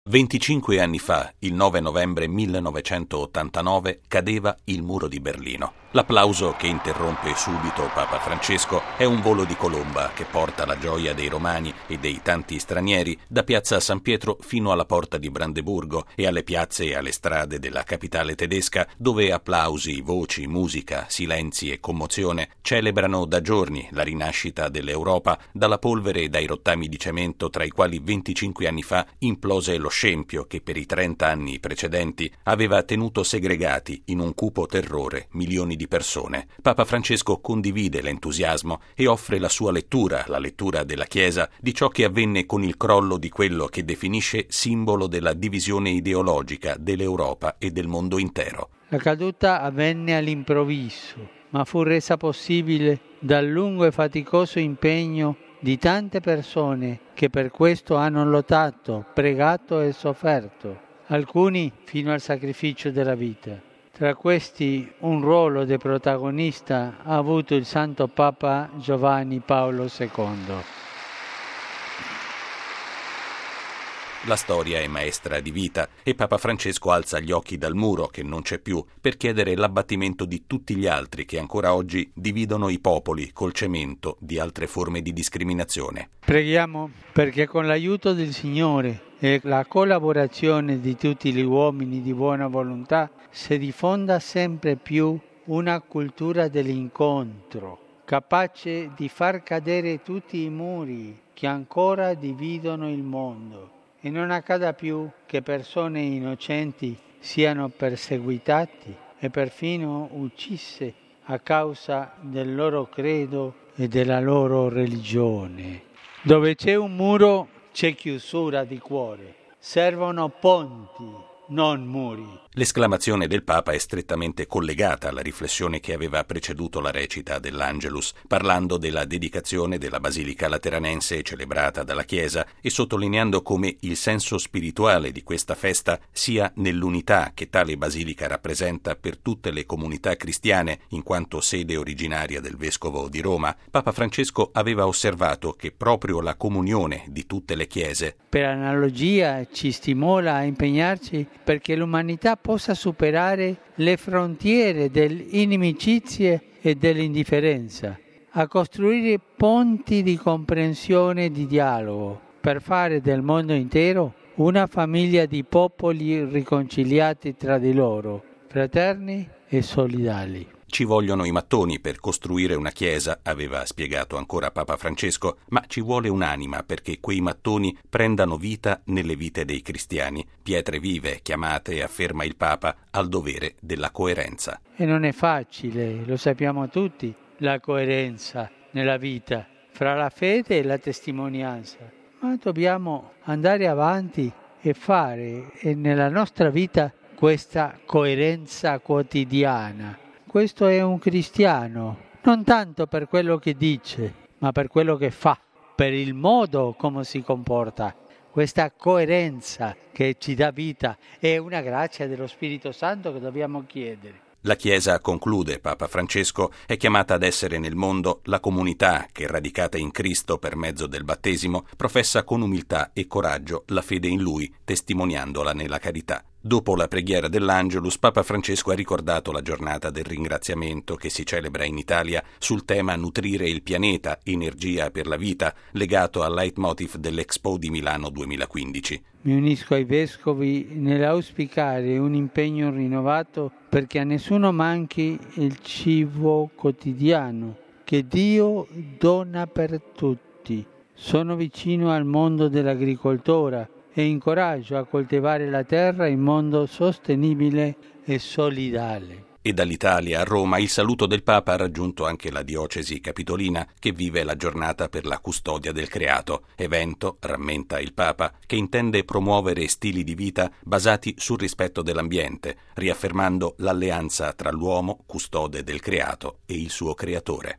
25 anni fa, il 9 novembre 1989, cadeva il muro di Berlino. L'applauso che interrompe subito Papa Francesco è un volo di colomba che porta la gioia dei romani e dei tanti stranieri da piazza San Pietro fino alla porta di Brandeburgo e alle piazze e alle strade della capitale tedesca, dove applausi, voci, musica, silenzi e commozione celebrano da giorni la rinascita dell'Europa dalla polvere e dai rottami di cemento tra i quali 25 anni fa implose lo scempio che per i 30 anni precedenti aveva tenuto segregati in un cupo terrore milioni di persone. Papa Francesco condivide l'entusiasmo e offre la sua lettura, la lettura della Chiesa, di ciò che avvenne con il crollo di quello che definisce simbolo della divisione ideologica dell'Europa e del mondo intero. La caduta avvenne all'improvviso, ma fu resa possibile dal lungo e faticoso impegno di tante persone che per questo hanno lottato, pregato e sofferto, alcuni fino al sacrificio della vita. Tra questi un ruolo di protagonista ha avuto il Santo Papa Giovanni Paolo II. La storia è maestra di vita e Papa Francesco alza gli occhi dal muro che non c'è più per chiedere l'abbattimento di tutti gli altri che ancora oggi dividono i popoli col cemento di altre forme di discriminazione. Preghiamo perché con l'aiuto del Signore e la collaborazione di tutti gli uomini di buona volontà si diffonda sempre più una cultura dell'incontro, capace di far cadere tutti i muri che ancora dividono il mondo. E non accada più che persone innocenti siano perseguitate e perfino uccise a causa del loro credo e della loro religione. Dove c'è un muro c'è chiusura di cuore. Servono ponti, non muri. L'esclamazione del Papa è strettamente collegata alla riflessione che aveva preceduto la recita dell'Angelus, parlando della dedicazione della Basilica Lateranense celebrata dalla Chiesa e sottolineando come il senso spirituale di questa festa sia nell'unità che tale Basilica rappresenta per tutte le comunità cristiane, in quanto sede originaria del Vescovo di Roma. Papa Francesco aveva osservato che proprio la comunione di tutte le Chiese, per analogia, ci stimola a impegnarci perché l'umanità possa superare le frontiere delle inimicizie e dell'indifferenza, a costruire ponti di comprensione e di dialogo, per fare del mondo intero una famiglia di popoli riconciliati tra di loro, fraterni e solidali. Ci vogliono i mattoni per costruire una chiesa, aveva spiegato ancora Papa Francesco, ma ci vuole un'anima perché quei mattoni prendano vita nelle vite dei cristiani, pietre vive chiamate, afferma il Papa, al dovere della coerenza. E non è facile, lo sappiamo tutti, la coerenza nella vita, fra la fede e la testimonianza, ma dobbiamo andare avanti e fare nella nostra vita questa coerenza quotidiana. Questo è un cristiano, non tanto per quello che dice, ma per quello che fa, per il modo come si comporta. Questa coerenza che ci dà vita è una grazia dello Spirito Santo che dobbiamo chiedere. La Chiesa, conclude Papa Francesco, è chiamata ad essere nel mondo la comunità che, radicata in Cristo per mezzo del battesimo, professa con umiltà e coraggio la fede in Lui, testimoniandola nella carità. Dopo la preghiera dell'Angelus, Papa Francesco ha ricordato la giornata del ringraziamento che si celebra in Italia sul tema Nutrire il pianeta, energia per la vita, legato al leitmotiv dell'Expo di Milano 2015. Mi unisco ai vescovi nell'auspicare un impegno rinnovato perché a nessuno manchi il cibo quotidiano che Dio dona per tutti. Sono vicino al mondo dell'agricoltura e incoraggio a coltivare la terra in modo sostenibile e solidale. E dall'Italia a Roma il saluto del Papa ha raggiunto anche la diocesi capitolina che vive la giornata per la custodia del creato, evento, rammenta il Papa, che intende promuovere stili di vita basati sul rispetto dell'ambiente, riaffermando l'alleanza tra l'uomo, custode del creato, e il suo creatore.